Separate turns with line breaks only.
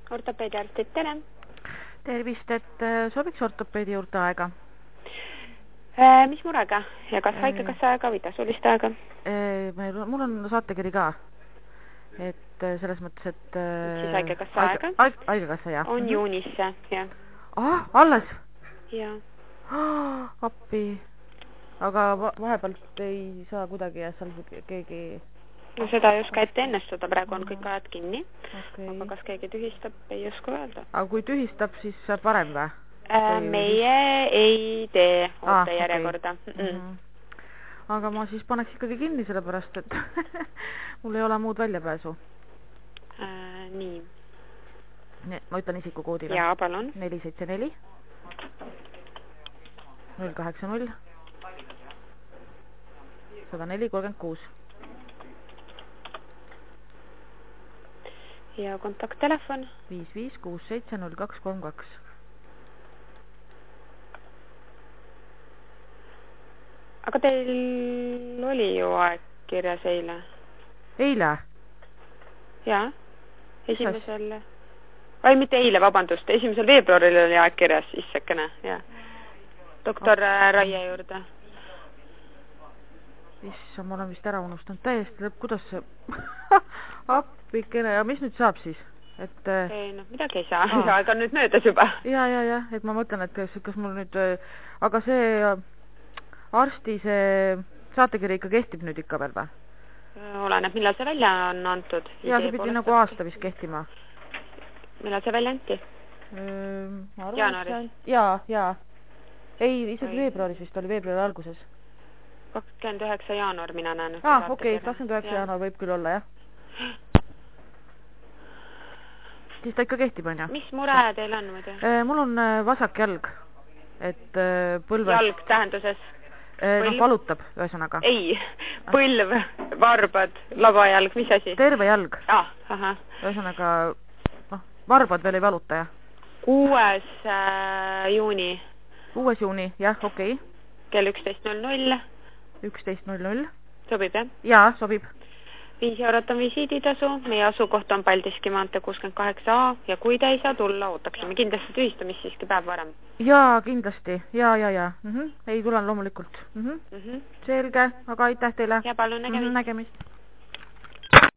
ortopeediarstid, tere!
Tervist, et sobiks ortopeedi juurde aega?
Mis murega? Ja kas haigekassa aega või tasulist aega?
Mul on saatekiri ka. Et selles mõttes, et...
Siis haigekassa aega?
Haigekassa, jah.
On juunisse, jah.
Alles?
Jah.
Appi. Aga vahepealt ei saa kuidagi ja seal keegi...
No seda ei oska ette ennustada, praegu on kõik ajad kinni.
Okay.
Aga kas keegi tühistab, ei oska öelda.
Aga kui tühistab, siis saab varem või?
Meie ei tee ootejärjekorda.
Okay. Aga ma siis paneks ikkagi kinni selle pärast, et mul ei ole muud väljapääsu.
Nii.
Ma ütlen isikukoodi või?
Jaa, palun.
474 080 104-36.
Ja kontakttelefon?
55670232.
Aga teil oli ju aeg kirjas eile?
Eile?
Jaa. Esimesel... Või mitte eile, vabandust. 1. veebruaril oli aeg kirjas, issakene. Ja. Doktor Raie juurde.
Issa, ma olen vist ära unustanud. Täiesti lõpp, kuidas see... Appikene, ja mis nüüd saab siis? Et...
Ei, no midagi ei saa. Aeg on nüüd möödas juba.
Ja, et ma mõtlen, et kas mul nüüd... Aga see arsti see saatekiri ikka kehtib nüüd ikka veel või?
Oleneb, millal see välja on antud.
Ja, see pidi nagu aasta vist kehtima.
Millal see välja anti? Jaanuaris?
Jaa. Ei, isegi veebruaris vist oli, veebruari alguses.
29. jaanuar mina näen.
Okei, 29. jaanuar võib küll olla, jah. Siis ta ikka kehtib, on ju?
Mis mure teil on muidu?
Mul on vasak jalg. Et põlves...
Jalg tähenduses?
Valutab, ühesõnaga.
Ei, põlv, varbad, labajalg, mis asi?
Terve jalg.
Ahah.
Ühesõnaga, varbad veel ei valuta, jah?
6. juuni.
6. juuni, jah, okei.
Kell 11.00.
11.00.
Sobib, jah?
Jaa, sobib.
5 eurot on visiiditasu, meie asukoht on Paldiski maantee 68A ja kui te ei saa tulla, ootaksime kindlasti tühistamist siiski päev varem.
Jaa, kindlasti, jaa. Ei tulen loomulikult. Selge, aga aitäh teile.
Ja palun nägemist.
Nägemist.